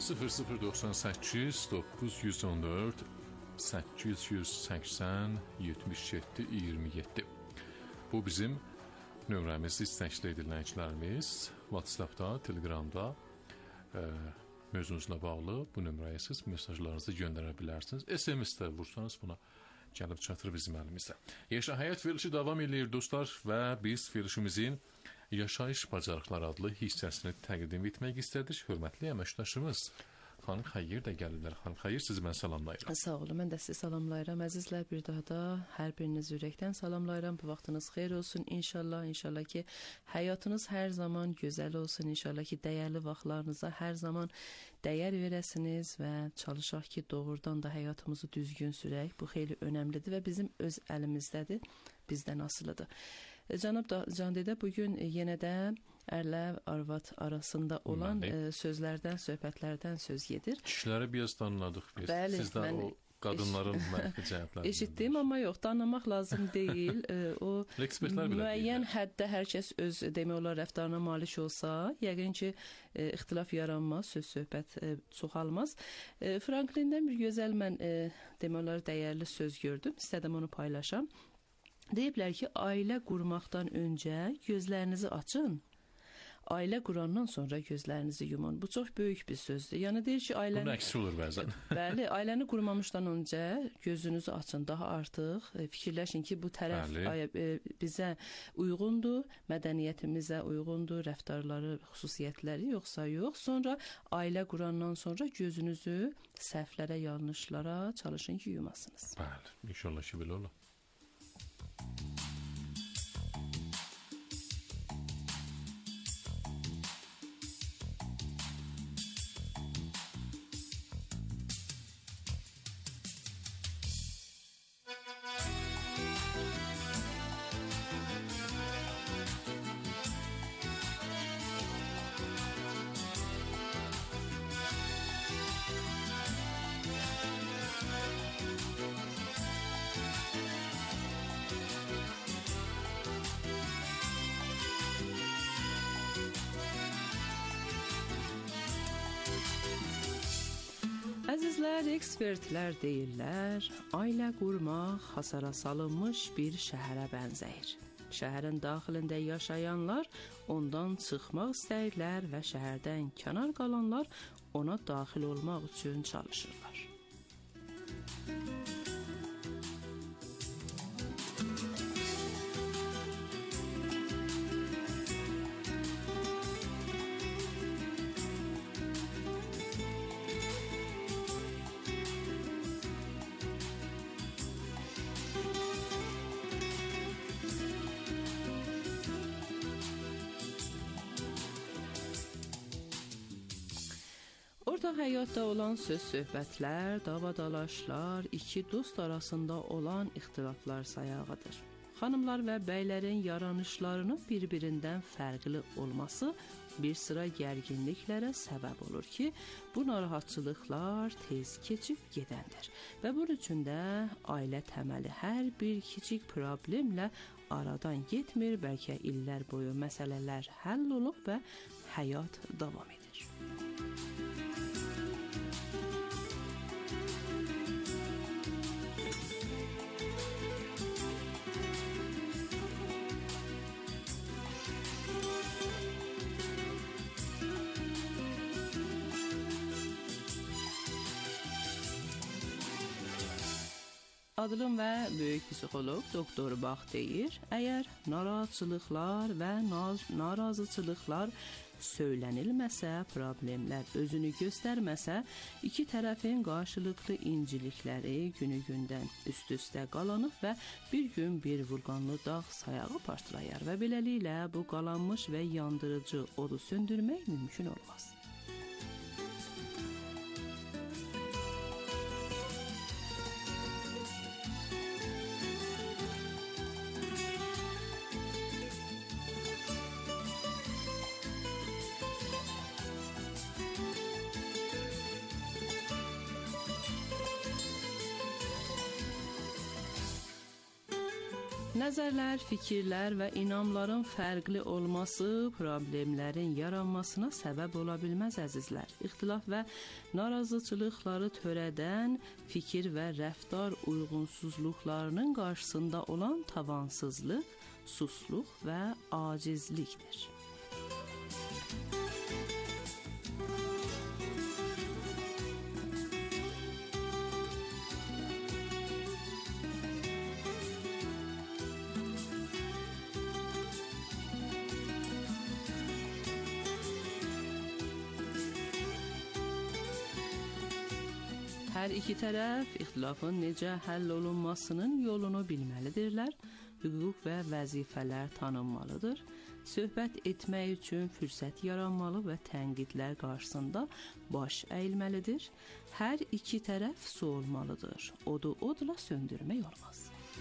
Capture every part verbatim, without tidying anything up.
sıfır sıfır doxsan səkkiz doqquz yüz on dörd səkkiz yüz səksən yetmiş yeddi iyirmi yeddi. Bu bizim nömrəmiz. İstəkli dinləyicilərimiz WhatsAppda, Telegramda e, mövzunuzla bağlı bu nömrəyə siz mesajlarınızı göndərə bilərsiniz. S M S-də vursanız buna gəlib çatır bizim əlimizdə. Yaşa Həyat verilişi davam edir dostlar və biz verilişimizin Yaşayış Bacarıqları adlı hissəsini təqdim etmək istədik. Hörmətli əməkdaşımız Xanım Xeyir də gəlirlər. Xanım Xeyir, sizi mən salamlayıram. Sağ olun, mən də sizi salamlayıram. Əzizlər, bir daha da hər biriniz ürəkdən salamlayıram. Bu vaxtınız xeyir olsun inşallah. İnşallah ki, həyatınız hər zaman gözəl olsun. İnşallah ki, dəyərli vaxtlarınıza hər zaman dəyər verəsiniz və çalışaq ki, doğrudan da həyatımızı düzgün sürək. Bu xeyli önəmlidir və bizim öz əlimizdədir. Bizdən asılıdır. Cənab Candedə, bugün yenə də ərlə arvad arasında olan e, sözlərdən, söhbətlərdən söz gedir. Kişiləri biraz danladıq biz. Bəli, Sizdə mən o qadınların mənfi cəhətlərini eşitdim, amma yox, danlamaq lazım deyil. E, o müəyyən həddə hər kəs öz demək olar rəftarına malik olsa, yəqin ki, e, ixtilaf yaranmaz, söz söhbət e, çoxalmaz. E, Franklindən bir gözəl mən e, demək olar dəyərli söz gördüm. İstədim onu paylaşam. Deyiblər ki, ailə qurmaqdan öncə gözlərinizi açın, ailə qurandan sonra gözlərinizi yumun. Bu çox böyük bir sözdür. Yəni deyir ki, ailəni... Bunun əksi olur bəzən. Bəli, ailəni qurmamışdan öncə gözünüzü açın, daha artıq fikirləşin ki, bu tərəf Bəli. bizə uyğundur, mədəniyyətimizə uyğundur, rəftarları, xüsusiyyətləri yoxsa yox. Sonra ailə qurandan sonra gözünüzü səhvlərə, yanlışlara çalışın ki, yumasınız. Bəli, inşallah ki, belə olur. Əzizlər, ekspertlər deyirlər, ailə qurmaq hasara salınmış bir şəhərə bənzəyir. Şəhərin daxilində yaşayanlar ondan çıxmaq istəyirlər və şəhərdən kənar qalanlar ona daxil olmaq üçün çalışırlar. Orta həyatda olan söz-söhbətlər, davadalaşlar, iki dost arasında olan ixtilaflar sayağıdır. Xanımlar və bəylərin yaranışlarının bir-birindən fərqli olması bir sıra gərginliklərə səbəb olur ki, bu narahatçılıqlar tez keçib gedəndir. Və bunun üçün də ailə təməli hər bir kiçik problemlə aradan getmir, bəlkə illər boyu məsələlər həll olub və həyat davam edir. Adılım və böyük psixoloq doktor Bax deyir, əgər narahatçılıqlar və narazıçılıqlar söylənilməsə, problemlər özünü göstərməsə, iki tərəfin qarşılıqlı incilikləri günü-gündən üst-üstə qalanıb və bir gün bir vulqanlı dağ sayağı partlayar və beləliklə bu qalanmış və yandırıcı odu söndürmək mümkün olmaz. Nəzərlər, fikirlər və inamların fərqli olması problemlərin yaranmasına səbəb ola bilməz əzizlər. İxtilaf və narazıçılıqları törədən fikir və rəftar uyğunsuzluqlarının qarşısında olan tavansızlıq, susluq və acizlikdir. Hər iki tərəf ixtilafın necə həll olunmasının yolunu bilməlidirlər, hüquq və vəzifələr tanınmalıdır, söhbət etmək üçün fürsət yaranmalı və tənqidlər qarşısında baş əyilməlidir, hər iki tərəf su olmalıdır, odu odla söndürmək olmaz.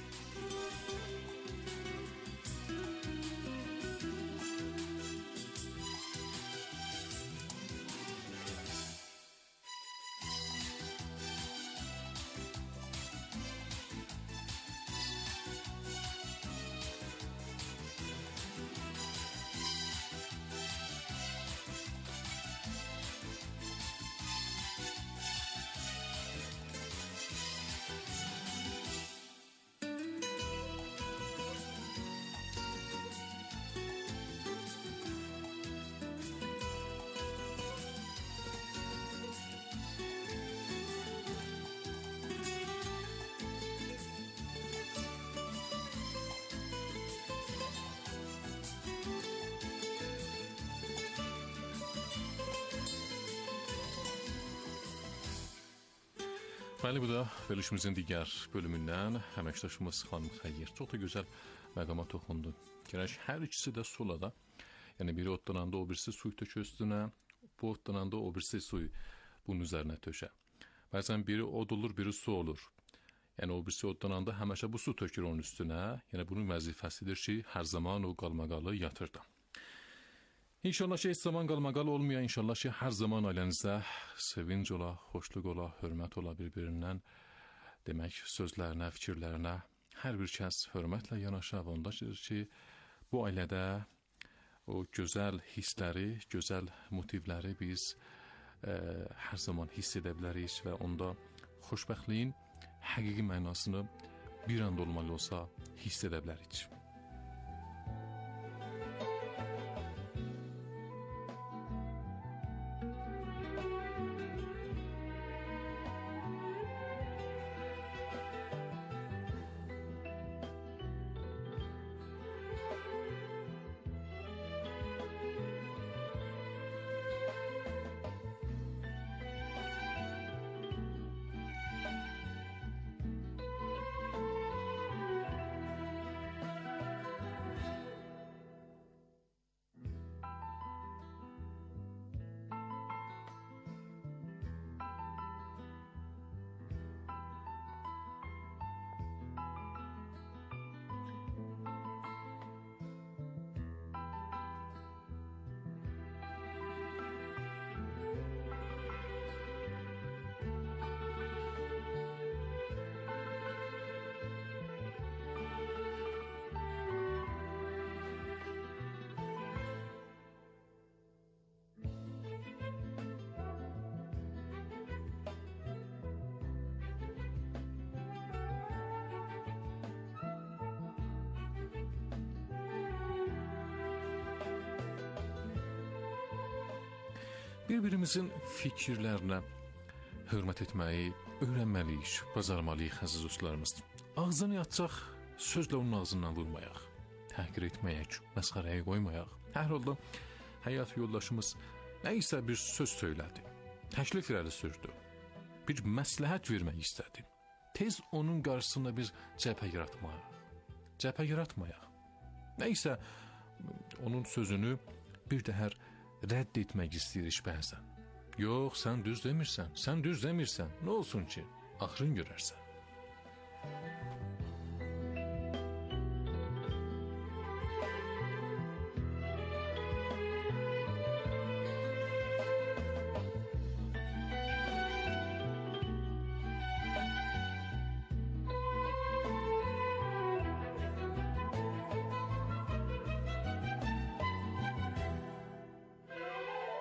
Bəli, bu da verilişimizin digər bölümündən əməkdaşımız xanım Xəyyir çox da gözəl məqama toxundu. Gərək hər ikisi də sulada, yəni biri otlananda o birisi suyu tökür üstünə, bu otlananda o birisi suyu bunun üzərinə tökər. Bəzən biri od olur, biri su olur. Yəni o birisi otlananda həmişə bu su tökür onun üstünə, yəni bunun vəzifəsidir ki, hər zaman o qalmaqalı yatırdı. İnşallah ki, heç zaman qalmaqal olmuyor. İnşallah ki, hər zaman ailənizdə sevinc ola, xoşluq ola, hörmət ola bir-birindən. Demək, sözlərinə, fikirlərinə hər bir kəs hörmətlə yanaşar. Ondadır ki, bu ailədə o gözəl hissləri, gözəl motivləri biz e, hər zaman hiss edə bilərik və onda xoşbəxtliyin həqiqi mənasını bir anda olmalı olsa hiss edə bilərik. Bir-birimizin fikirlərinə hörmət etməyi öyrənməliyik, bacarmalıyıq əziz dostlarımız. Ağzını açacaq, sözlə onun ağzından vurmayaq, təhqir etməyək, məsxərəyə qoymayaq. Hər halda həyat yoldaşımız nə isə bir söz söylədi, təklif irəli sürdü, bir məsləhət vermək istədi. Tez onun qarşısında biz cəbhə yaratmayaq, cəbhə yaratmayaq. Nə isə onun sözünü bir dəhər rədd etmək istəyirik bəzən. Yox, sən düz demirsən, sən düz demirsən, nə olsun ki, axırın görərsən.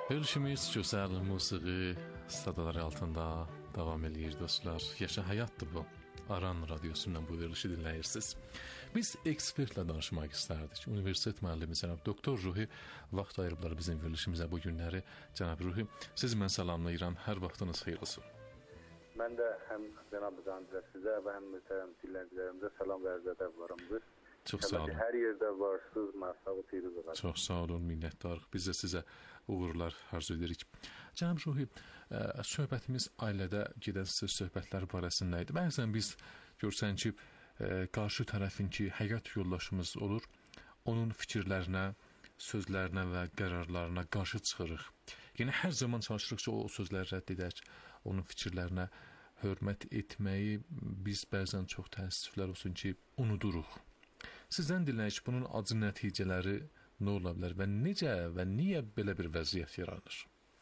Verilişimiz gözəl musiqi sadaları altında davam edir dostlar. Yaşa həyatdır bu. Aran radiosundan bu verilişi dinləyirsiniz. Biz ekspertlə danışmaq istərdik. Universitet müəllimi cənab doktor Ruhi vaxt ayırıblar bizim verilişimizə bu günləri. Cənab Ruhi, siz mən salamlayıram. Hər vaxtınız xeyir olsun. Mən də həm cənab Zanzilə sizə və həm mütərəm dinləyicilərimizə salam və ərz edərəm. Çox sağ olun. Hər yerdə varsınız, məsafə teyiriz. Çox sağ olun, minnətdarıq. Biz də sizə uğurlar arzu edirik. Cənab Ruhi, söhbətimiz ailədə gedən söhbətlər barəsində idi. Bəzən biz görsən ki, qarşı tərəfin ki, həyat yoldaşımız olur, onun fikirlərinə, sözlərinə və qərarlarına qarşı çıxırıq. Yəni, hər zaman çalışırıq ki, o sözləri rədd edək, onun fikirlərinə hörmət etməyi biz bəzən çox təəssüflər olsun ki, unuduruq. Sizdən dinləyək, bunun acı nəticələri nə ola bilər və necə və niyə belə bir vəziyyət yaranır?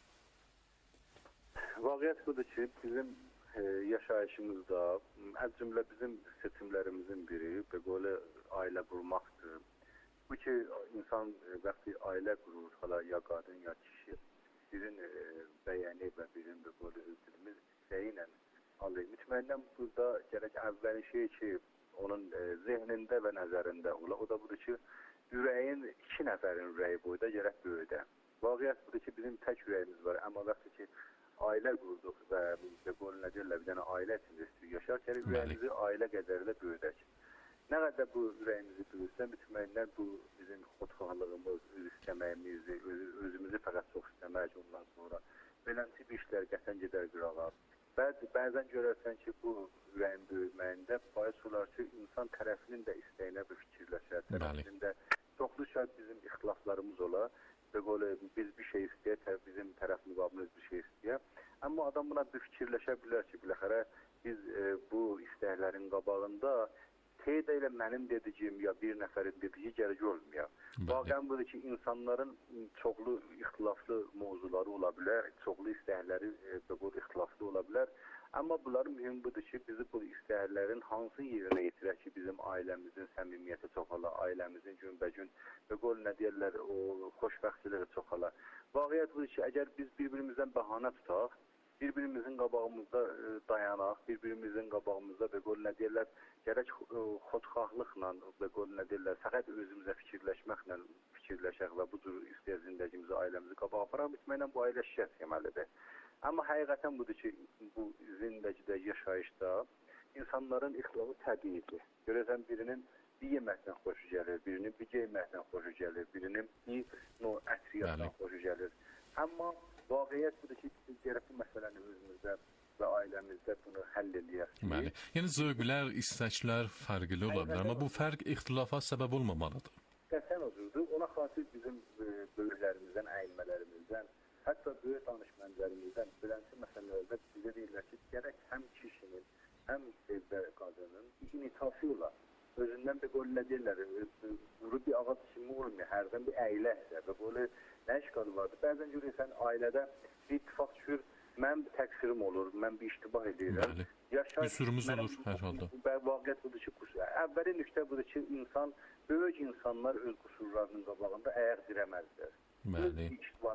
Vaqiət budur ki, bizim e, yaşayışımızda, az cümlə bizim seçimlərimizin biri belə ailə qurmaqdır. Bu ki, insan e, vaxtı ailə qurur, hala ya qadın ya kişi, birin e, bəyəni və birin belə özümüz istəyi ilə alır. Mütməyindən burada gərək əvvəli şey ki, onun e, zehnində və nəzərində ola. O da budur ki, ürəyin iki nəfərin ürəyi boyda gərək böyüdə. Vaqiət budur ki, bizim tək ürəyimiz var. Amma vaxtı ki, ailə qurduq və belə nə deyirlər, bir dənə ailə içində istəyir yaşarkən ürəyimizi ailə qədərilə böyüdək. Nə qədər bu ürəyimizi böyüsə, mütməyindən bu bizim xodxalığımız, öz istəməyimizi, öz, özümüzü fəqət çox istəmək ondan sonra beləncə bir işlər qəsən gedər qırağa. Bəzi, bəzən görərsən ki, bu ürəyin böyüməyində bais olar ki, insan tərəfinin də istəyinə bir fikirləşər, tərəfinin də çoxlu şərt bizim ixtilaflarımız olar və böyle, biz bir şey istəyək, bizim tərəf müqabilimiz bir şey istəyək. Amma adam buna bir fikirləşə bilər ki, biləxərə biz e, bu istəklərin qabağında teydə ilə mənim dediyim ya bir nəfərin dediyi gərək olmuyor. Vaqən budur ki, insanların çoxlu ixtilaflı mövzuları ola bilər, çoxlu istəkləri e, böyle ixtilaflı ola bilər. Amma bunların mühüm budur ki, bizi bu istəklərin hansı yerinə yetirək ki, bizim ailəmizin səmimiyyəti çoxala, ailəmizin günbəgün və qol nə deyərlər, o xoşbəxtliyi çoxala. Vaqiət budur ki, əgər biz bir-birimizdən bəhanə tutaq, bir-birimizin qabağımızda e, dayanaq, bir-birimizin qabağımızda və qol nə deyərlər, gərək e, xodxahlıqla və qol nə deyərlər, fəqət özümüzə fikirləşməklə fikirləşək və bu cür istəyər zindagimizi, ailəmizi qabağa aparaq, bitməklə bu ailə şikəst yeməlidir. Amma həqiqətən budur ki, bu zindəcidə, yaşayışda insanların ixtilafı təbiidir. Görəsən, birinin bir yeməkdən xoşu gəlir, birinin bir geyməkdən xoşu gəlir, birinin bir no, ətriyyatdan xoşu gəlir. Amma vaqiyyət budur ki, gərək bu məsələni özümüzdə və ailəmizdə bunu həll edəyək ki... Bəli. Yəni, zövqlər, istəklər fərqli ola bilər, amma bu fərq ixtilafa səbəb olmamalıdır. Qəsən özürdür. Ona xatir bizim böyüklərimizdən, əyilmələrimizdən, hətta böyük danışmənlərimizdən bilənsi məsələlərdə bizə deyirlər ki, gərək həm kişinin, həm evdə qadının initafı olar. Özündən bir qol nə deyirlər, quru bir ağac kimi olmuyor, hərdən bir əyləsə və böyle nə işqalı vardır. Bəzən görürsən, ailədə bir ittifaq düşür, mən bir təqsirim olur, mən bir iştibah edirəm. Qüsurumuz olur hər halda. Vaqiət budur ki, qüsur. Əvvəli nüqtə budur ki, insan, böyük insanlar öz qüsurlarının qabağında ayaq dirəməzdir. Bəli.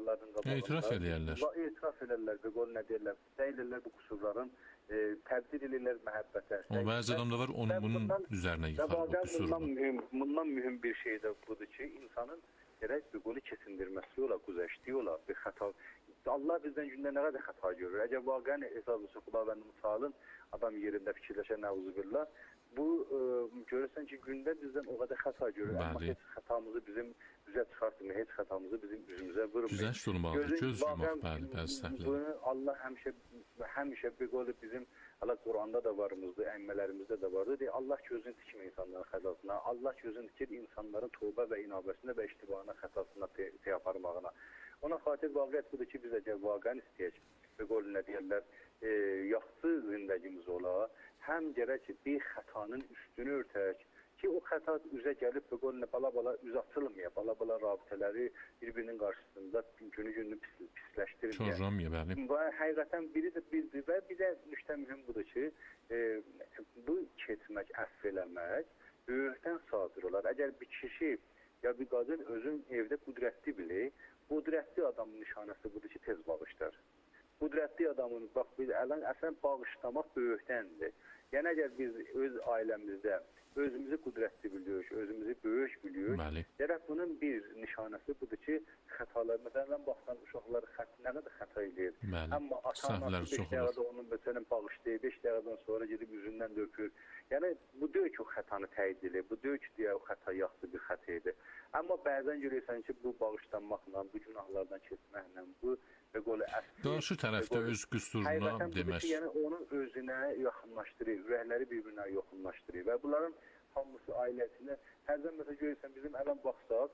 Etiraf edərlər. Etiraf edərlər və qol nə deyirlər, deyirlər bu qüsurların e, təbdil edirlər məhəbbətə. O bəzi adamda var, onun bunun üzərinə yıxar bu qüsurunu. Bundan mühüm bir şey də budur ki, insanın gərək bir qolu kesindirməsi ola, güzəşdiyi ola, bir xəta. Allah bizdən gündə nə qədər xəta görür. Əgər vaqən hesablısı xudavəndini salın, adam yerində fikirləşən nəvzubillah, bu e, görürsən ki, gündə bizdən o qədər xəta görür. Amma heç xətamızı bizim üzə çıxartmır, heç xətamızı bizim üzümüzə vurmur. Güzəş olmalıdır, göz yummaq, bəli, bəzi səhvlər. Allah həmişə, həmişə bir qolu bizim, Allah Quranda da varımızdır, əmmələrimizdə də vardır. Deyir, Allah gözünü tikmir insanların xətasına, Allah gözünü tikir insanların tövbə və inabəsində və iştibahına, xətasına, tey aparmağına. Ona xatir vaqiət budur ki, biz əgər vaqən istəyək və qol nə deyərlər, e, yaxşı zindagimiz ola, həm gərək ki, bir xətanın üstünü örtək ki, o xəta üzə gəlib və qol nə bala-bala üz açılmaya, bala-bala rabitələri bir-birinin qarşısında günü-gününü pis, pisləşdirməyək. Çorramaya, bəli. Və həqiqətən biri də birdir və bir də nüqtə mühüm budur ki, e, bu keçmək, əff eləmək böyükdən sadir olar. Əgər bir kişi ya bir qadın özün evdə qüdrətli bilir. Qüdrətli adamın nişanəsi budur ki, tez bağışlar. Qüdrətli adamın, bax, biz ələn əsən bağışlamaq böyükdəndir. Yəni, əgər biz öz ailəmizdə özümüzü qüdrətli biliyoruz, özümüzü böyük biliyoruz. Gərək bunun bir nişanəsi budur ki, xətalar, məsələn, baxsan, uşaqlar xət, nə qədər xəta edir. Amma ata-anası beş dəqiqədə onun məsələn bağışlayır, beş dəqiqədən sonra gedib üzündən dökür. Yəni, bu deyil ki, o xətanı təyid edir, bu deyil ki, deyə o xəta yaxşı bir xəta edir. Amma bəzən görürsən ki, bu bağışlanmaqla, bu günahlardan keçməklə, bu və qolu əsli... Qarşı tərəfdə öz qüsuruna demək. Ki, yəni, onun özünə yaxınlaşdırır, ürəkləri bir-birinə yaxınlaşdırır və bunların hamısı ailəsinə, hərdən məsələ görürsən, bizim ələn baxsaq,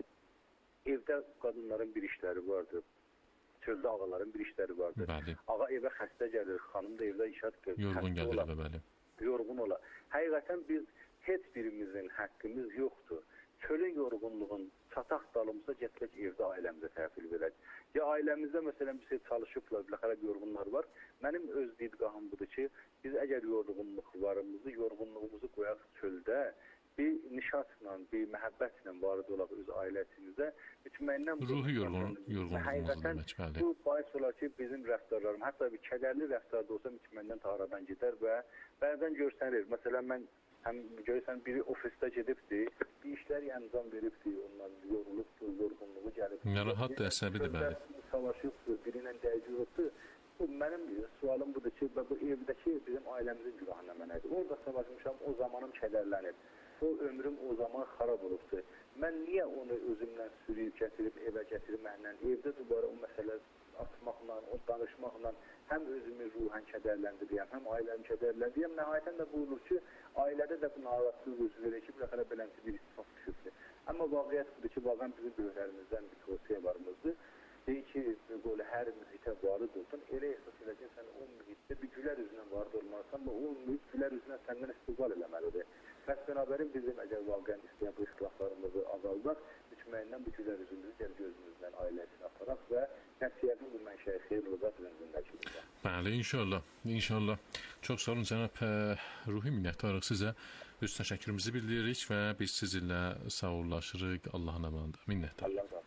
evdə qadınların bir işləri vardır, çöldə ağaların bir işləri vardır. Bəli. Ağa evə xəstə gəlir, xanım da evdə işat gəlir. Yorğun gəlir evə, bəli. Yorğun ola. Həqiqətən biz heç birimizin haqqımız yoxdur. Çölün yorğunluğun çataq dalımızda gətirək evdə ailəmizə təhvil verək. Ya ailəmizdə məsələn bir şey çalışıblar, bir xərab yorğunlar var. Mənim öz didgahım budur ki, biz əgər yorğunluqlarımızı, yorğunluğumuzu qoyaq çöldə, bir nişatla, bir məhəbbətlə varid olaq öz ailəsinizdə, mütməyindən... Ruhi yorğunluğumuzu demək, bəli. Bu bahis olar ki, bizim rəftarlarım, hətta bir kədərli rəftarda olsa mütməyindən taradan gedər və bəzən görsənir. Məsələn, mən həm görürsən, biri ofisdə gedibdir, bir işləri əncam veribdir, ondan yorulubdur, yorğunluğu gəlibdir. Narahatdır, əsəbidir, bəli. Savaşıqdır, biri ilə dəyəcəkdir. Bu, mənim sualım budur ki, bu evdəki bizim ailəmizin günahı nə mənədir? Orada savaşmışam, o zamanım kədərlənib. O ömrüm o zaman xarab olubdur. Mən niyə onu özümlə sürüyüb, gətirib, evə gətirməklə, evdə dubara o məsələ atmaqla, o danışmaqla həm özümü ruhən kədərləndiriyəm, həm ailəmi kədərləndiriyəm. Nəhayətən də buyurur ki, ailədə də bu narahatlıq özü verir ki, bir beləncə bir istifak düşübdür. Amma vaqiyyət budur ki, vaqan bizim böyüklərimizdən bir tövsiyə varımızdır. Deyir ki, böyle hər mühitə varid olsun, elə əsas eləcək, sən o mühitdə bir gülər üzünə varid olmalısan və o mühit gülər üzünə səndən istiqbal eləməlidir. Bəs berabərin bizim əgər vaqən istəyən bu ixtilaflarımızı azaldaq, mütməyindən bu gülər üzümüzü gəl gözümüzdən ailəsinə ataraq və nəticədə bu mənşəyə xeyir olacaq bizim zindəkimizdə. Bəli, inşallah, inşallah. Çox sağ olun, cənab Ruhi, minnətdarıq sizə. Öz təşəkkürümüzü bildiririk və biz sizinlə sağollaşırıq. Allahın əmanında. Minnətdarıq. Allah razı olsun.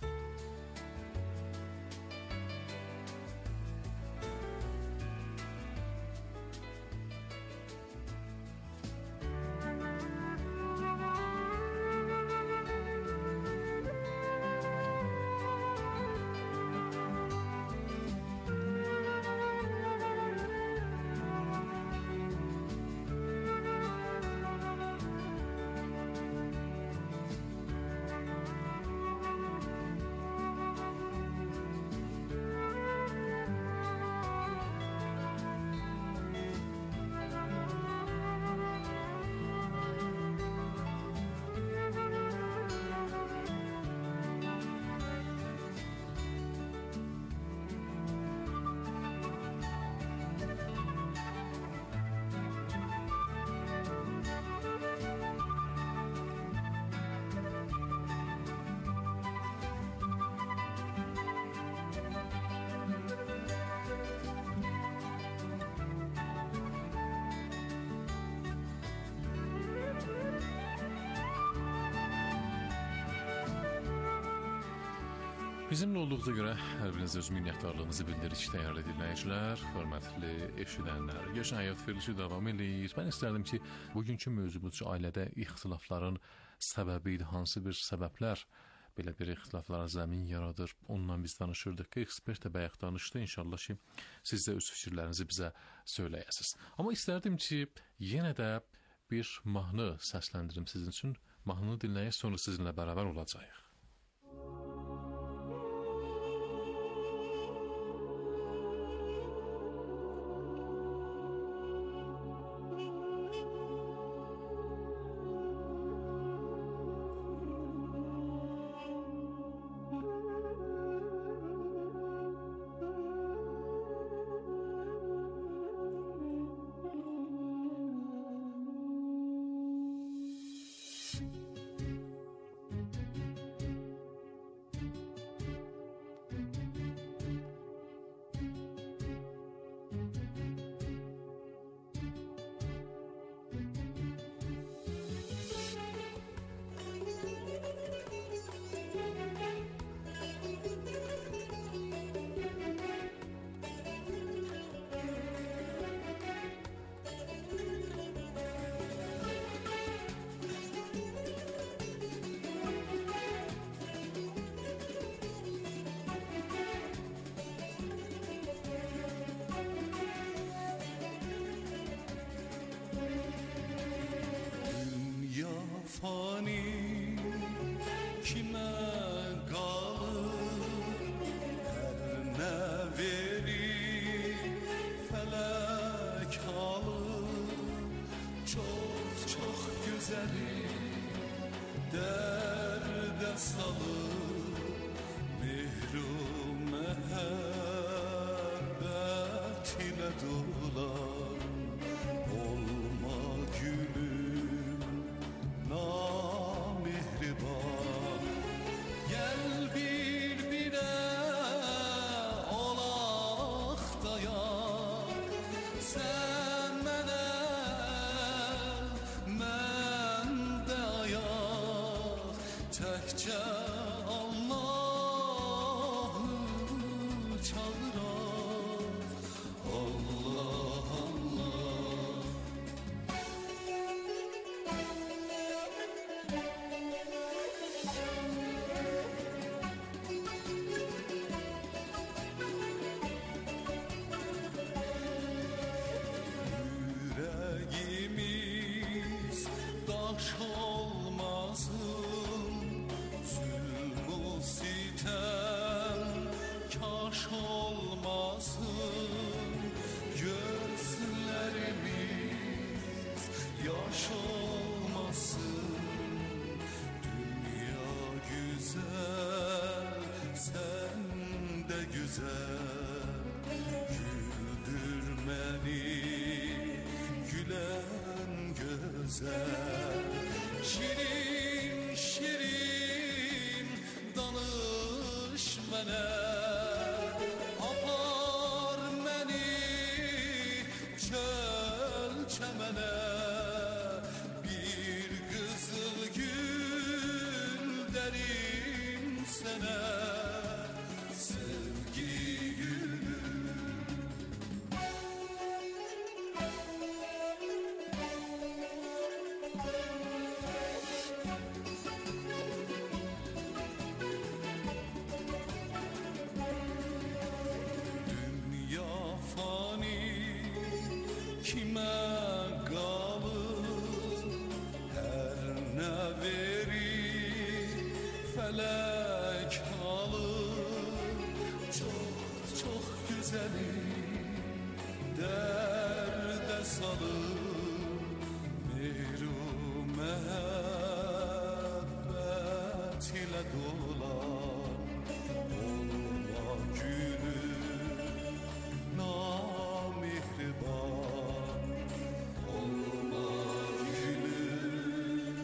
Bizimlə olduğunuza görə hər birinizə öz minnətdarlığımızı bildiririk, dəyərli dinləyicilər, hörmətli eşidənlər. Yaşam həyat verilişi davam edir. Mən istərdim ki, bugünkü mövzumuz ailədə ixtilafların səbəbi idi, hansı bir səbəblər belə bir ixtilaflara zəmin yaradır. Ondan biz danışırdıq ki, ekspert də bayaq danışdı. İnşallah ki, siz də öz fikirlərinizi bizə söyləyəsiniz. Amma istərdim ki, yenə də bir mahnı səsləndirim sizin üçün. Mahnını dinləyək, sonra sizinlə bərabər olacağıq. salır mehru mehabbet ile dolar. Olma gülüm namehriban, gel birbirine olaq dayan. Sen mənə, mən də ayaq, təkcə Allahı çağıraq. Allah Allah. Yüreğimiz daş olmasın, zulmü sitem kaş olmasın. Gözlerimiz yaş olmasın. Dünya güzel, sen de güzel. Güldür beni gülen güzel. Şirin şirin danış mənə, apar məni çöl çəmənə. Bir qızıl gül derim sənə, sevgi gülüm. Dünya fani kime kalır, her ne verir felek alır. Çok çok güzelim derde salır mehru mehabbet ile dolar. Olma gülüm namehriban, olma gülüm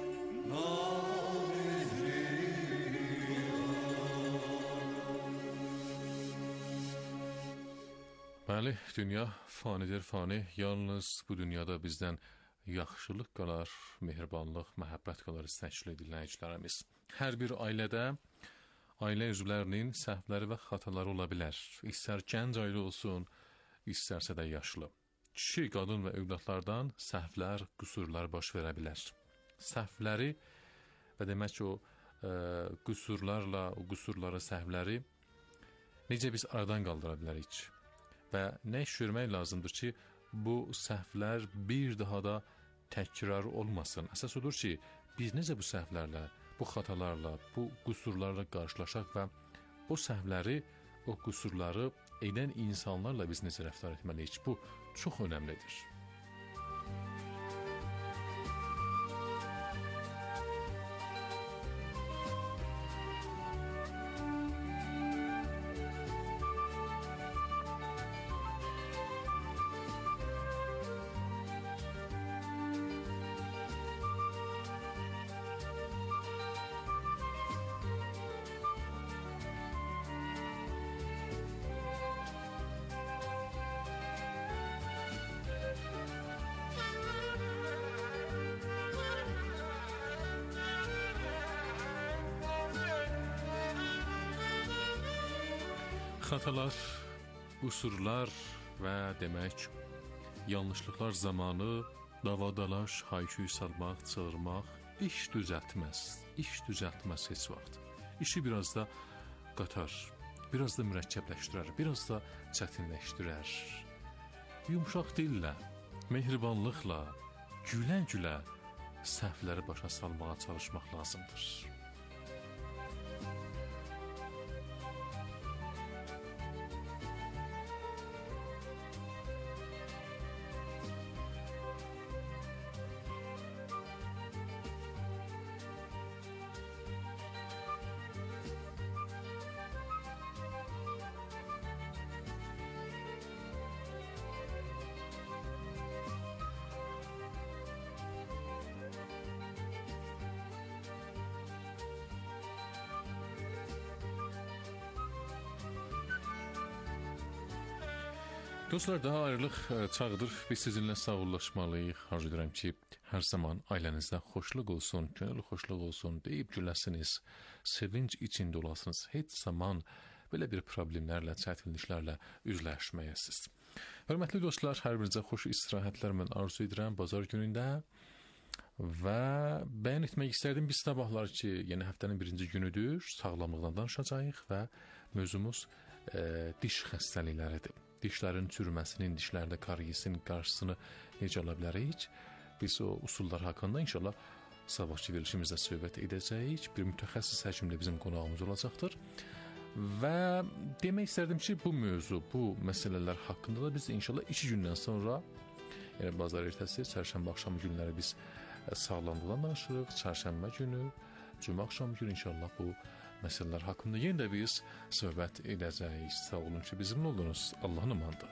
namehriban. Bəli, dünya fanidir, fani. Yalnız bu dünyada bizdən yaxşılıq qalar, mehribanlıq, məhəbbət qalar istəkli dinləyicilərimiz. Hər bir ailədə ailə üzvlərinin səhvləri və xataları ola bilər. İstər gənc ailə olsun, istərsə də yaşlı. Kişi, qadın və övladlardan səhvlər, qüsurlar baş verə bilər. Səhvləri və demək ki, o e, qüsurlarla, o qüsurları, səhvləri necə biz aradan qaldıra bilərik? Və nə iş görmək lazımdır ki, bu səhvlər bir daha da təkrar olmasın. Əsas odur ki, biz necə bu səhvlərlə, bu xatalarla, bu qüsurlarla qarşılaşaq və o səhvləri, o qüsurları edən insanlarla biz necə rəftar etməliyik? Bu çox önəmlidir. Xatalar, qüsurlar və demək yanlışlıqlar zamanı davadalaş, hayküy salmaq, çığırmaq iş düzəltməz. İş düzəltməz heç vaxt. İşi biraz da qatar, biraz da mürəkkəbləşdirər, biraz da çətinləşdirər. Yumşaq dillə, mehribanlıqla, gülə-gülə səhvləri başa salmağa çalışmaq lazımdır. Dostlar, daha ayrılıq e, çağıdır. Biz sizinlə sağollaşmalıyıq. Arzu edirəm ki, hər zaman ailənizdə xoşluq olsun, könül xoşluq olsun, deyib güləsiniz, sevinç içində olasınız. Heç zaman belə bir problemlərlə, çətinliklərlə üzləşməyəsiniz. Hörmətli dostlar, hər birinizə xoş istirahətlər mən arzu edirəm bazar günündə. Və bəyan etmək istərdim biz sabahlar ki, yeni həftənin birinci günüdür, sağlamlıqdan danışacağıq və mövzumuz e, diş xəstəlikləridir. Dişlərin çürüməsinin, dişlərdə kariyesin qarşısını necə ala bilərik? Biz o usullar haqqında inşallah sabahçı verilişimizdə söhbət edəcəyik. Bir mütəxəssis həkimlə bizim qonağımız olacaqdır. Və demək istərdim ki, bu mövzu, bu məsələlər haqqında da biz inşallah iki gündən sonra, yəni bazar ertəsi, çərşənbə axşamı günləri biz sağlamlıqdan danışırıq. Çərşənbə günü, cümə axşamı günü inşallah bu məsələlər haqqında yenə də biz söhbət edəcəyik. Sağ olun ki, bizimlə oldunuz. Allahın amanında.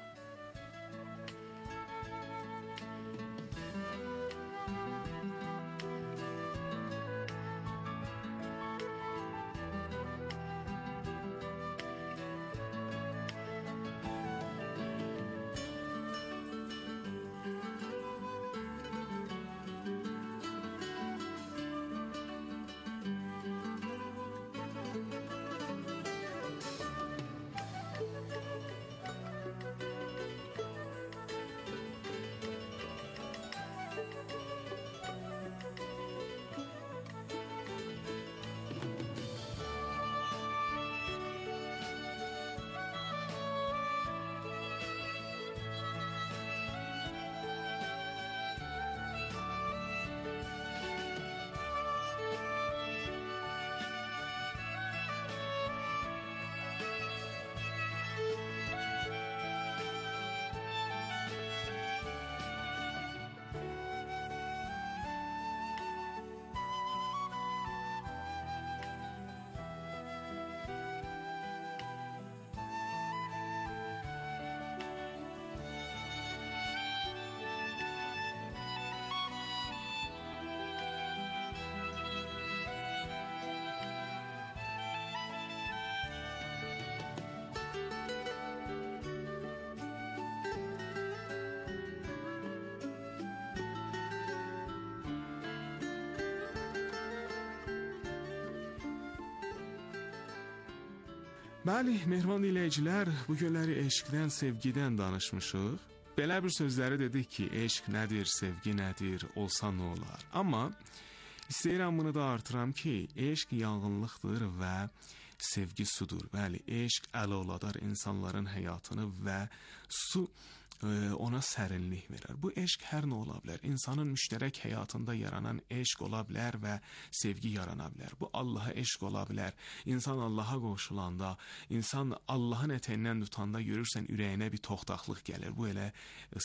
Bəli, mehriban dinləyicilər, bu günləri eşqdən, sevgidən danışmışıq. Belə bir sözləri dedik ki, eşq nədir, sevgi nədir, olsa nə olar. Amma istəyirəm bunu da artıram ki, eşq yanğınlıqdır və sevgi sudur. Bəli, eşq əlaladar insanların həyatını və su ona sərinlik verər. Bu eşq hər nə ola bilər. İnsanın müştərək həyatında yaranan eşq ola bilər və sevgi yarana bilər. Bu Allaha eşq ola bilər. İnsan Allaha qoşulanda, insan Allahın ətəyindən tutanda görürsən ürəyinə bir toxtaqlıq gəlir. Bu elə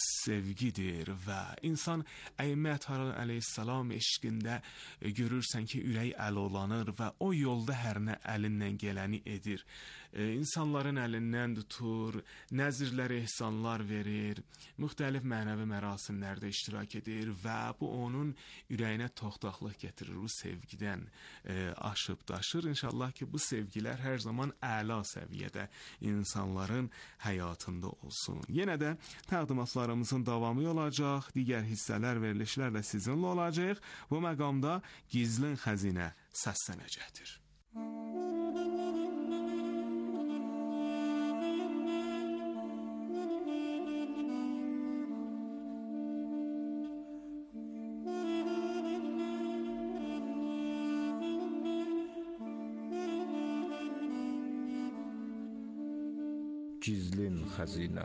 sevgidir və insan Əimmət əleyhissalam eşqində görürsən ki, ürəyi əlolanır və o yolda hər nə əlindən gələni edir. İnsanların əlindən tutur, nəzirlər, ehsanlar verir, müxtəlif mənəvi mərasimlərdə iştirak edir və bu onun ürəyinə toxtaqlıq gətirir, bu sevgidən e, aşıb daşır. İnşallah ki, bu sevgilər hər zaman əla səviyyədə insanların həyatında olsun. Yenə də təqdimatlarımızın davamı olacaq, digər hissələr, verilişlərlə sizinlə olacaq. Bu məqamda gizlin xəzinə səslənəcəkdir. Gizlin xəzinə.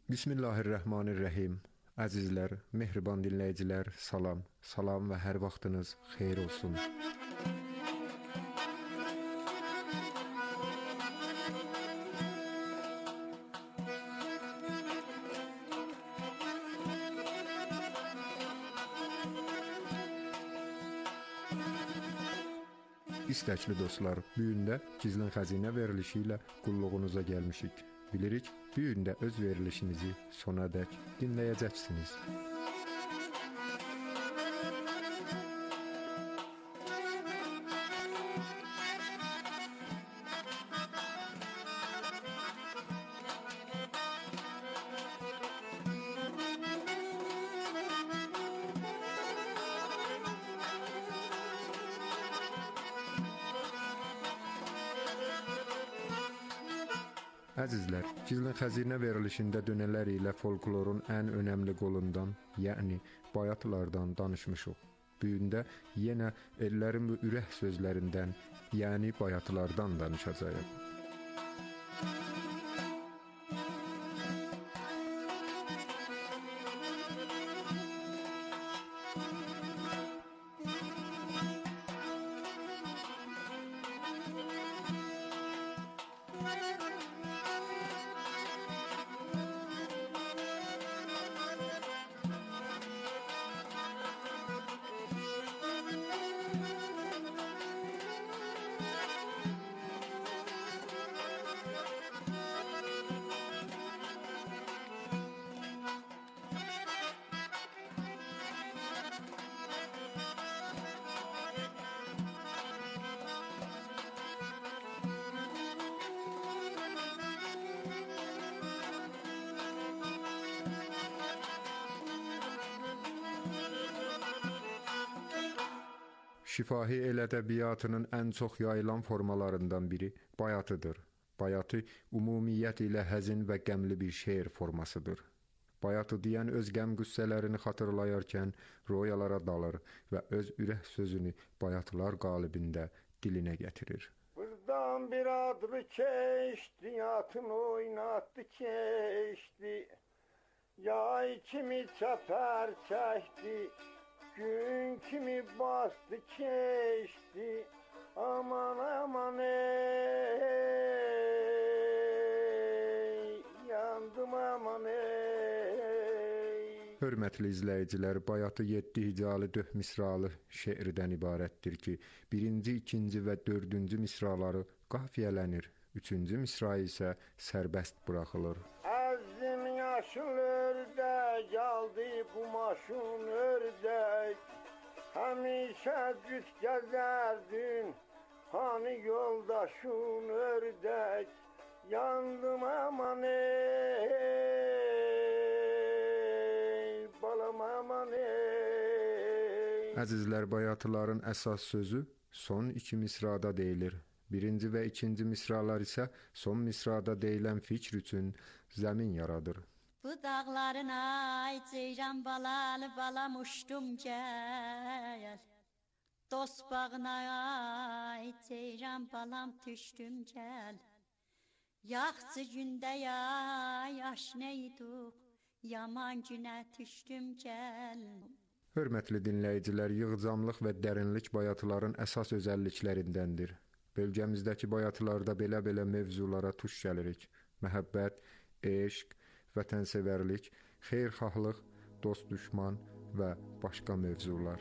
Bismillahirrahmanirrahim. Əzizlər, mehriban dinləyicilər, salam. Salam və hər vaxtınız xeyir olsun. İstəkli dostlar, bu gün də Gizlin Xəzinə verilişi ilə qulluğunuza gəlmişik. Bilirik, bu gün də öz verilişinizi sonadək dinləyəcəksiniz. Əzizlər, Gizlin Xəzinə verilişində dönələr ilə folklorun ən önəmli qolundan, yəni bayatlardan danışmışıq. Bu gün də yenə ellərin bu ürək sözlərindən, yəni bayatlardan danışacağıq. Şifahi el ədəbiyyatının ən çox yayılan formalarından biri bayatıdır. Bayatı ümumiyyət ilə həzin və qəmli bir şeir formasıdır. Bayatı deyən öz qəm qüssələrini xatırlayarkən royalara dalır və öz ürək sözünü bayatlar qalibində dilinə gətirir. Buradan bir adlı keçdi, atın oynatdı keçdi, yay kimi çəpər çəkdi, gün kimi bastı keçdi, aman aman ey, yandım aman ey. Hörmətli izləyicilər, bayatı yeddi hicalı döh misralı şeirdən ibarətdir ki, birinci, ikinci və dördüncü misraları qafiyələnir, üçüncü misra isə sərbəst buraxılır. Əzim yaşıl ördək, aldı bu maşun ördək, həmişə cüt gəzərdin, hani yoldaşın ördək, yandım aman ey, balam aman ey. Əzizlər, bayatıların əsas sözü son iki misrada deyilir. Birinci və ikinci misralar isə son misrada deyilən fikr üçün zəmin yaradır. Bu dağların ay ceyran balalı balam uçdum gəl, dost bağına ay ceyran balam düşdüm gəl, yaxçı gündə yay aşnayduq, yaman günə düşdüm gəl. Hörmətli dinləyicilər, yığcamlıq və dərinlik bayatıların əsas özəlliklərindəndir. Bölgəmizdəki bayatılarda belə-belə mövzulara tuş gəlirik. Məhəbbət, eşq, vətənsevərlik, xeyirxahlıq, dost-düşman və başqa mövzular.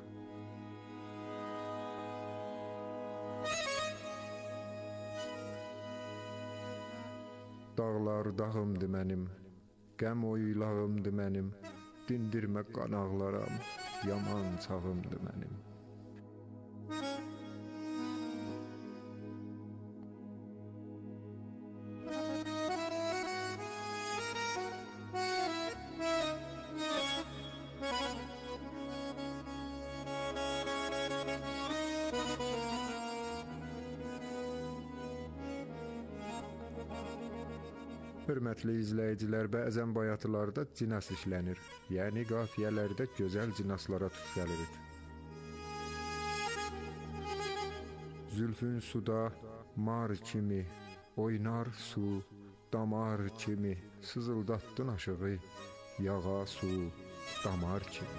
Dağlar dağımdı mənim, qəm oylağımdı mənim, dindirmə qanaqlaram, yaman çağımdı mənim. Hörmətli izləyicilər, bəzən bayatılarda cinas işlənir, yəni qafiyələrdə gözəl cinaslara tuş gəlirik. Zülfün suda mar kimi, oynar su, damar kimi sızıldatdın aşığı, yağa su damar kimi.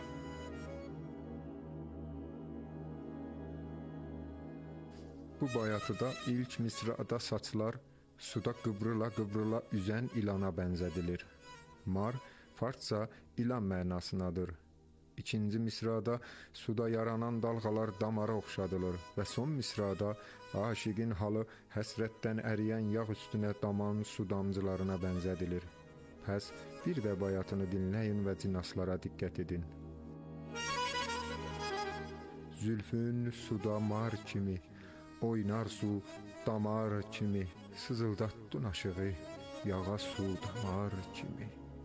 Bu bayatıda ilk misrada saçlar suda qıvrıla qıvrıla üzən ilana bənzədilir. Mar, farsça ilan mənasındadır. İkinci misrada suda yaranan dalğalar damara oxşadılır və son misrada aşiqin halı həsrətdən əriyən yağ üstünə daman su damcılarına bənzədilir. Pəs bir də bayatını dinləyin və cinaslara diqqət edin. Zülfün suda mar kimi, oynar su damar kimi, sızıldatdın aşığı, yağa su damar kimi.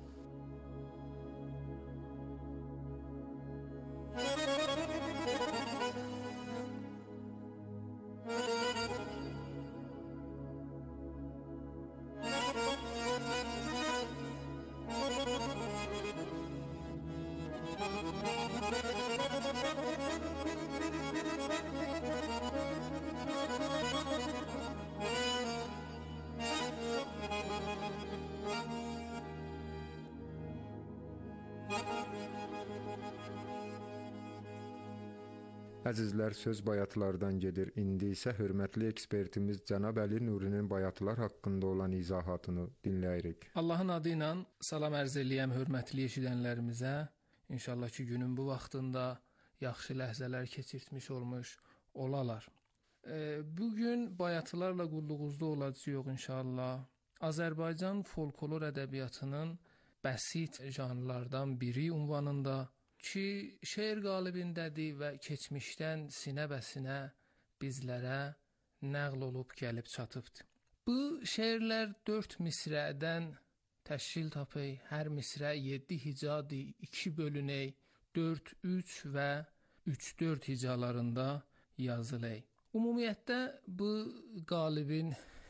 Əzizlər, söz bayatlardan gedir. İndi isə hörmətli ekspertimiz Cənab Əli Nurinin bayatlar haqqında olan izahatını dinləyirik. Allahın adı ilə salam ərz eləyəm hörmətli eşidənlərimizə. İnşallah ki, günün bu vaxtında yaxşı ləhzələr keçirtmiş olmuş olalar. E, bugün bayatlarla qulluğuzda olacağıq inşallah. Azərbaycan folklor ədəbiyyatının bəsit janrlardan biri ünvanında ki, şeir qalibindədir və keçmişdən sinə-bəsinə bizlərə nəql olub gəlib çatıbdır. Bu şeirlər dörd misrədən təşkil tapır, hər misrə yeddi hicadi, iki bölünək, dörd üç və üç dörd hicalarında yazılır. Ümumiyyətlə bu qalibin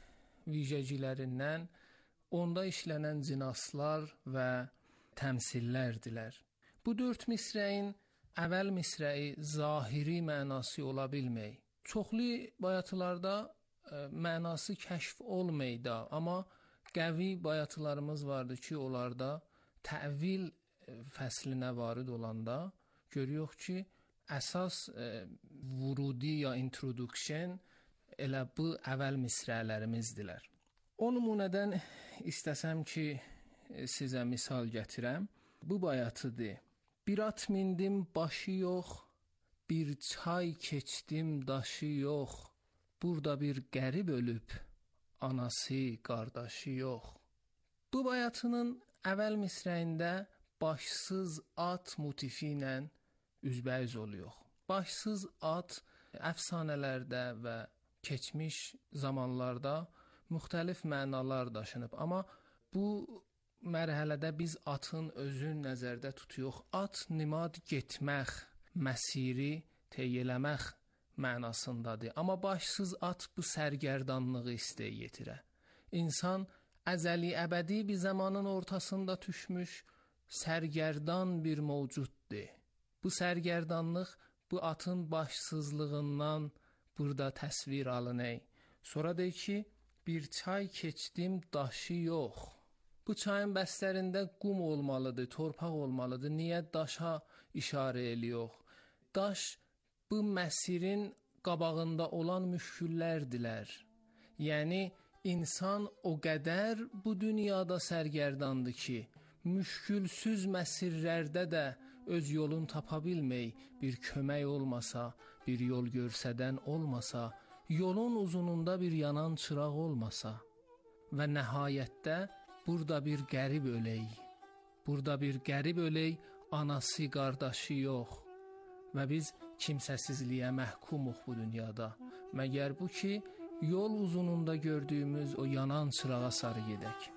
vicəcilərindən onda işlənən cinaslar və təmsillərdilər. Bu dörd misrəyin əvvəl misrəyi zahiri mənası ola bilmək. Çoxlu bayatılarda e, mənası kəşf olmaydı, amma qəvi bayatılarımız vardı ki, onlarda təvil fəslinə varid olanda görüyoruz ki, əsas e, vurudi ya introduction elə bu əvvəl misrələrimizdirlər. O nümunədən istəsəm ki, sizə misal gətirəm. Bu bayatıdır. Bir at mindim başı yox, bir çay keçdim daşı yox, burada bir qərib ölüb, anası, qardaşı yox. Bu bayatının əvvəl misrəyində başsız at motifi ilə üzbəüz oluyor. Başsız at əfsanələrdə və keçmiş zamanlarda müxtəlif mənalar daşınıb, amma bu mərhələdə biz atın özünü nəzərdə tutuyoruz. At nimad getmək, məsiri tey eləmək mənasındadır. Amma başsız at bu sərgərdanlığı istəyə yetirə. İnsan əzəli əbədi bir zamanın ortasında düşmüş sərgərdan bir mövcuddur. Bu sərgərdanlıq bu atın başsızlığından burada təsvir alınır. Sonra deyir ki, bir çay keçdim daşı yox. Bu çayın bəstərində qum olmalıdır, torpaq olmalıdır. Niyə daşa işarə ediyor? Daş bu məsirin qabağında olan müşküllərdilər. Yəni insan o qədər bu dünyada sərgərdandır ki, müşkülsüz məsirlərdə də öz yolunu tapa bilmək, bir kömək olmasa, bir yol görsədən olmasa, yolun uzununda bir yanan çıraq olmasa və nəhayətdə burada bir qərib ölək, burada bir qərib ölək, anası, qardaşı yox və biz kimsəsizliyə məhkumuq bu dünyada. Məgər bu ki, yol uzununda gördüyümüz o yanan çırağa sarı gedək.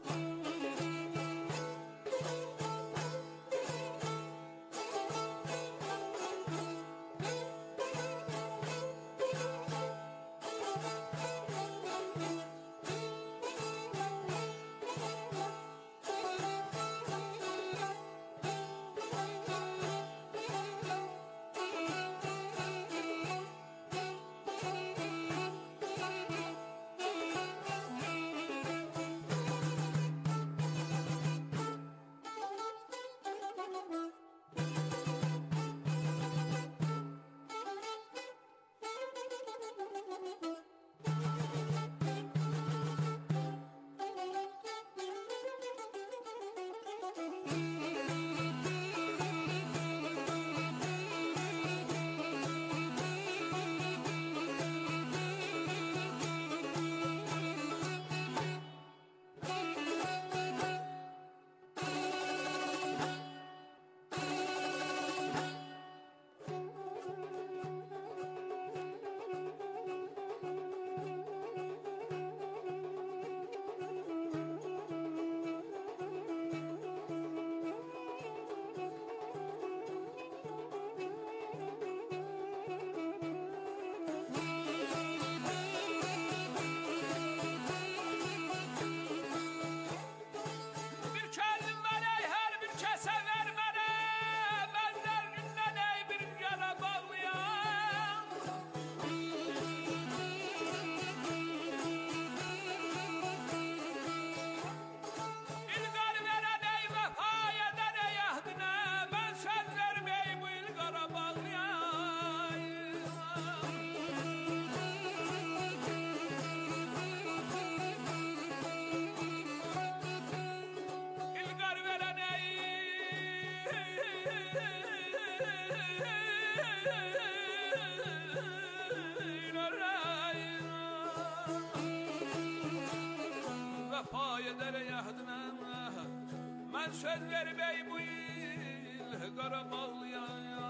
mən söz verməyi bu il Qarabağlıyaya.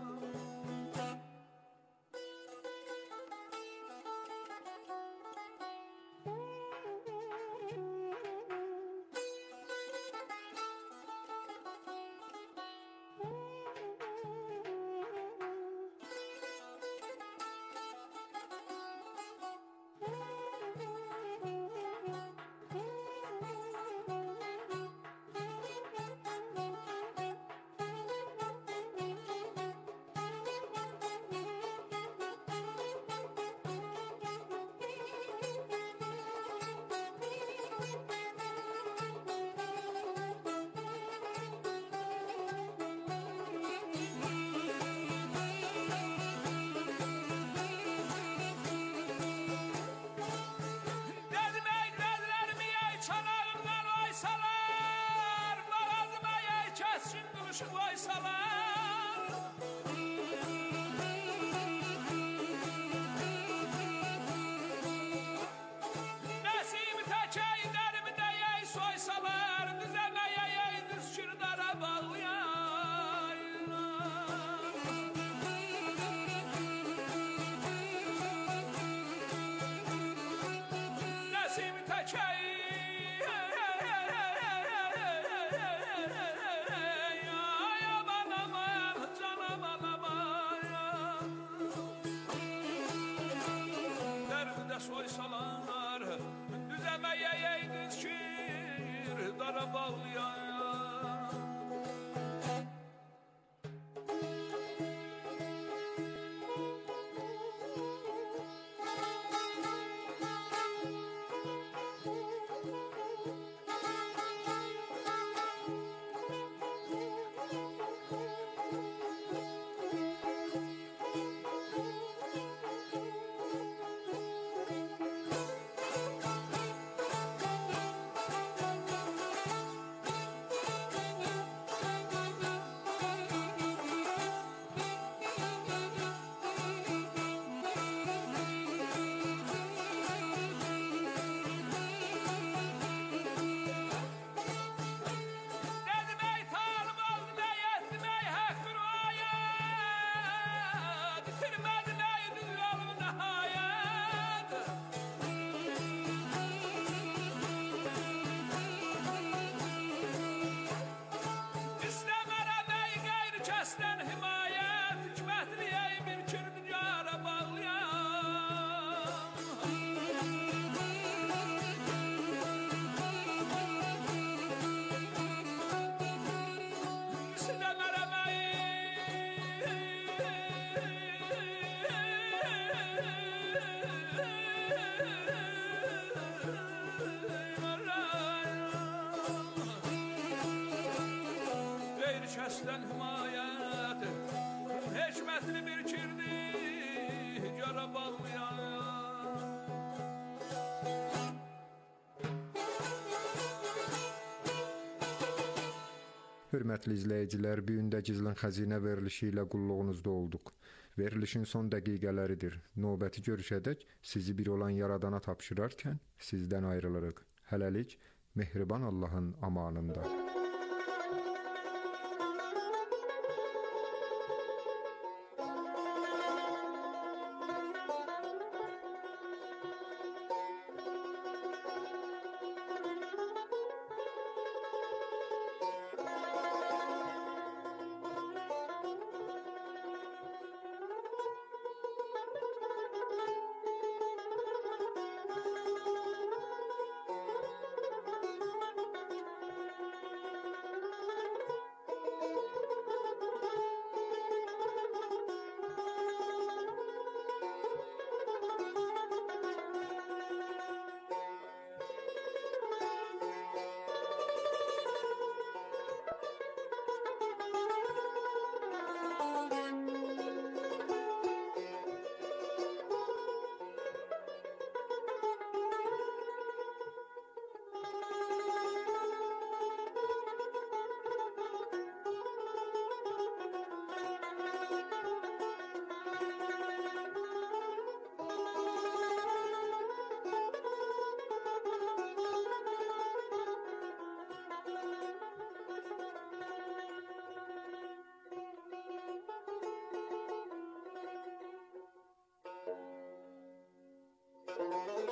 Soysalar düzemeye yeydiz şir dara bağlıyaya. Kəsdən himayət hikmətli bir kirdi cara bağlayan. Hörmətli izləyicilər, bu gün də Gizlin Xəzinə verilişi ilə qulluğunuzda olduq. Verilişin son dəqiqələridir. Növbəti görüşədək sizi bir olan Yaradana tapşırarkən sizdən ayrılırıq. Hələlik mehriban Allahın amanında.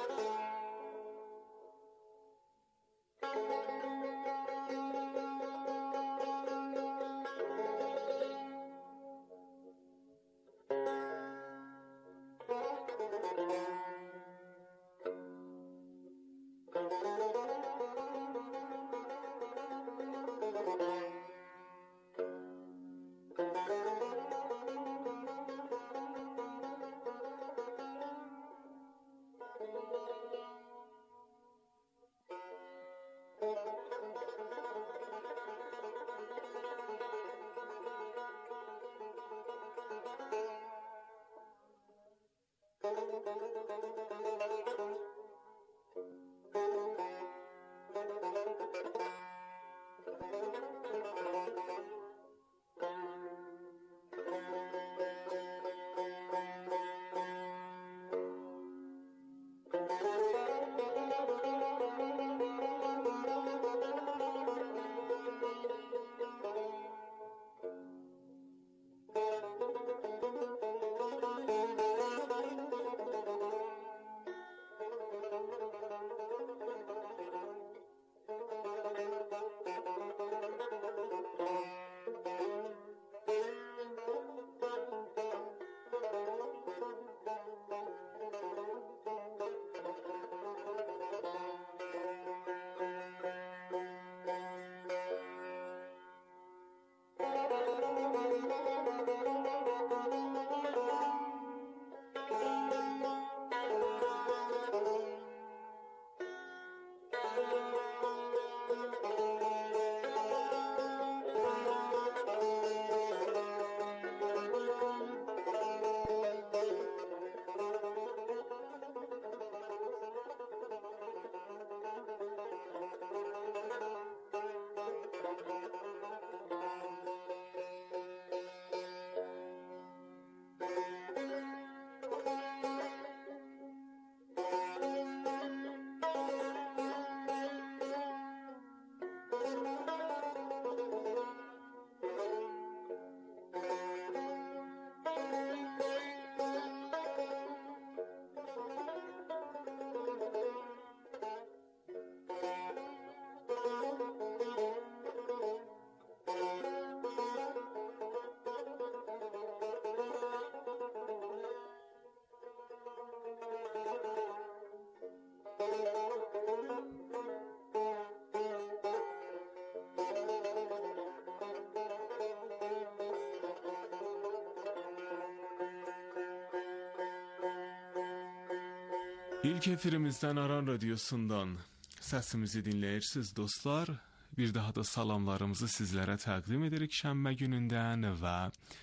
İlk efirimizden Aran Radyosu'ndan səsimizi dinləyirsiniz dostlar. Bir daha da salamlarımızı sizlərə təqdim edirik şənbə günündən və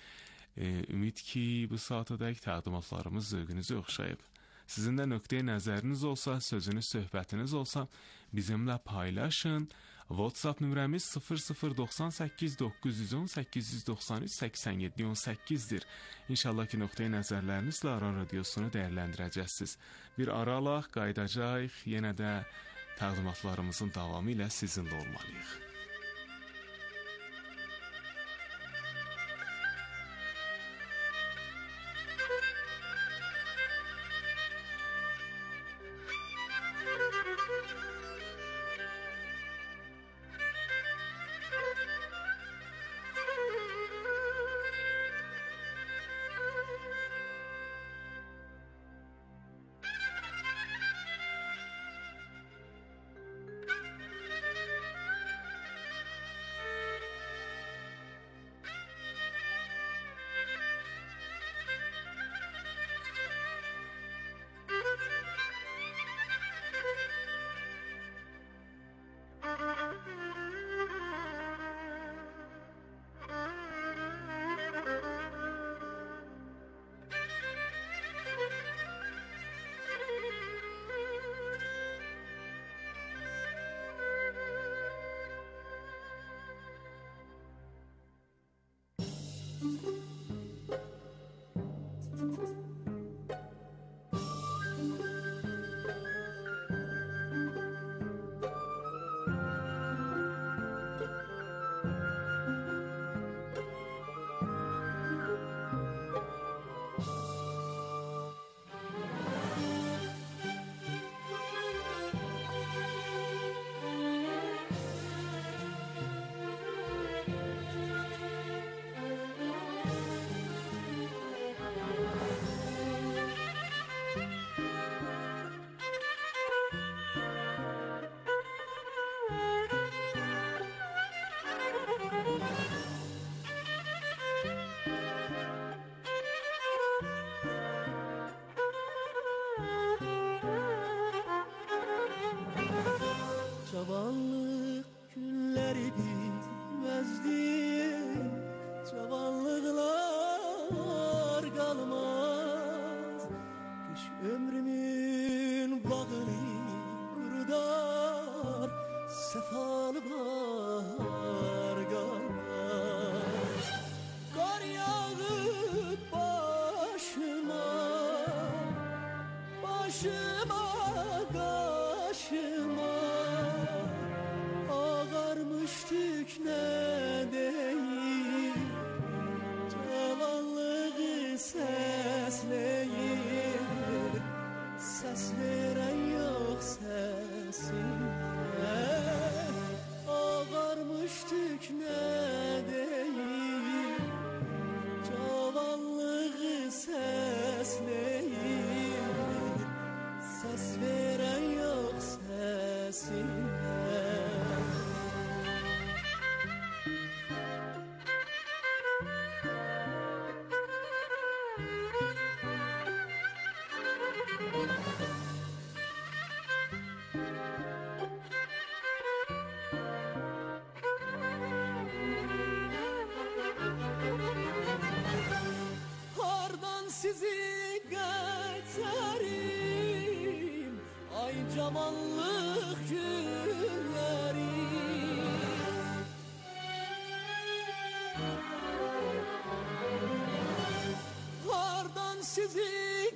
e, ümid ki bu saatədək təqdimatlarımız zövqünüzə oxşayıb. Sizin də nöqtəyə nəzəriniz olsa, sözünüz, söhbətiniz olsa bizimlə paylaşın. WhatsApp nömrəmiz sıfır sıfır doxsan səkkiz doqquz yüz on səkkiz yüz doxsan üç səksən yeddi on səkkizdir. İnşallah ki nöqtəyə nəzərlərinizlə Aran Radiosunu dəyərləndirəcəksiniz. Bir aralıq qayıdacaq, yenə də təqdimatlarımızın davamı ilə sizinlə olmalıyıq. cavanlıq günləri. Hardan sizi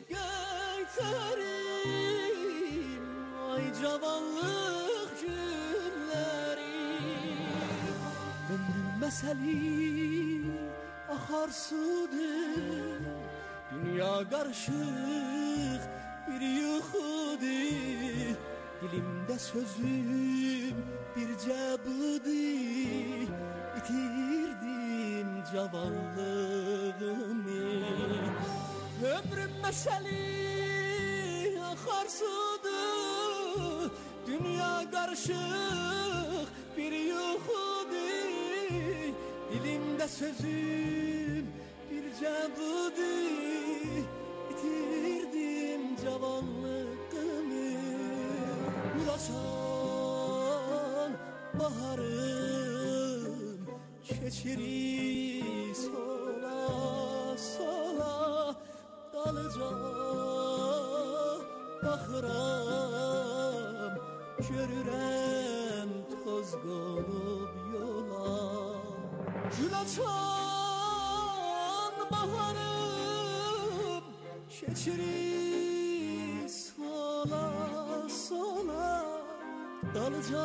qaytarım, ay cavanlıq günləri. Ömrüm məsəli axar sudur, dünya qarışıq bir yuxudur. Dilimdə sözüm bircə budur, itirdim cavanlığımı. Ömrüm məsəli axar sudur, dünya qarışıq bir yuxudur. Dilimdə sözüm bircə budur, itirdim cavanlığımı. Ulasan baharım keçirir sola sola, dalıca baxıram, görürəm toz qonub yola. Gül açan baharım keçirir sola sola, dalıca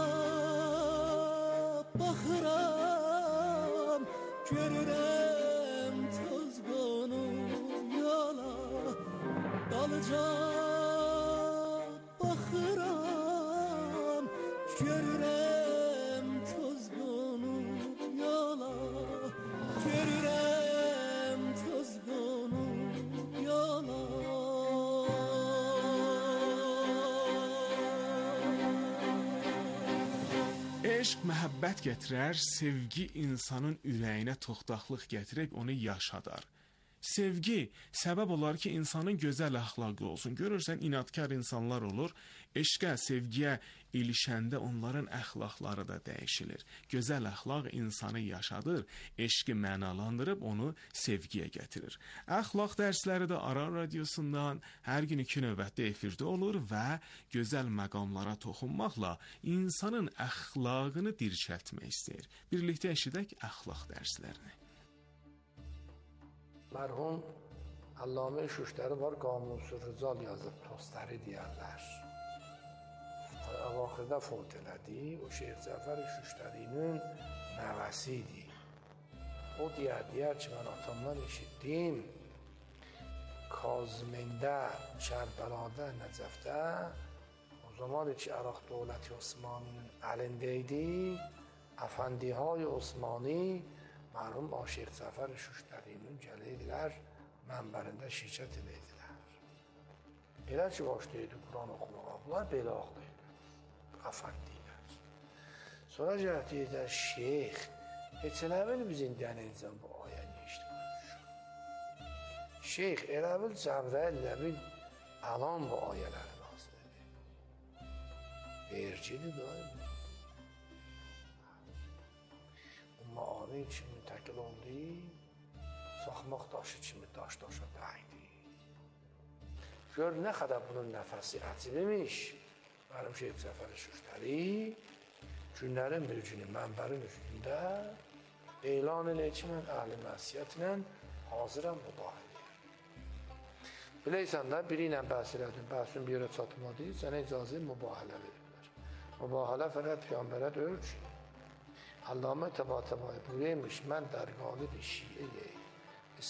baxıram, görürəm toz qonub yola. Dalıca baxıram, görürəm toz qonub yola. Görürəm toz qonub yola. Eşq məhəbbət gətirər, sevgi insanın ürəyinə toxtaqlıq gətirib onu yaşadar. Sevgi səbəb olar ki, insanın gözəl əxlaqı olsun. Görürsən, inadkar insanlar olur. Eşqə, sevgiyə ilişəndə onların əxlaqları da dəyişilir. Gözəl əxlaq insanı yaşadır, eşqi mənalandırıb onu sevgiyə gətirir. Əxlaq dərsləri də Aran radiosundan hər gün iki növbətdə efirdə olur və gözəl məqamlara toxunmaqla insanın əxlaqını dirçəltmək istəyir. Birlikdə eşidək əxlaq dərslərini. Mərhum Allame Şuştəri var, Qamusu Rızal yazıb, Tostəri deyərlər. Əvaxirdə fot elədi, o Şeyx Cəfər Şuştərinin nəvəsiydi. O deyər, deyər ki, mən atamdan eşitdim, Kazmində, Kərbəladə, Nəcəfdə, o zaman ki, Əraq dövləti Osmanının əlindəydi, əfəndihay Osmani, mərhum Şeyx Cəfər Şuştərinin gəlirdilər, mənbərində şirkət edirdilər. Elə ki, başlayırdı Quran oxumağa, bunlar belə ağlayırdı, əfəndilər. Sonra gəlib deyirlər, Şeyx, heç elə bil bizim dənizdən bu ayəni işləmiş. Şeyx, elə bil Cəbrəl elə bil əlan bu ayələri nazil edir. Vergili daim. Maani kimi müntəqil oldu, saxmaq daşı kimi daş-daşa dəydi. Gör, nə qədər bunun nəfəsi əcib imiş. Mənim Şeyx Cəfər Şuştəri günlərin bir günü mənbərin üstündə elan elə ki, mən əhl-i məsiyyətlə hazıram mübahiləyə. Biləysən də, biri ilə bəhs elədin, bəhsin bir yerə çatmadı, sənə icazə mübahilə verirlər. Mübahilə fəqət Peyğəmbərə deyil ki, Allame Təbatəbai buyurmuş, mən در قالب شیعه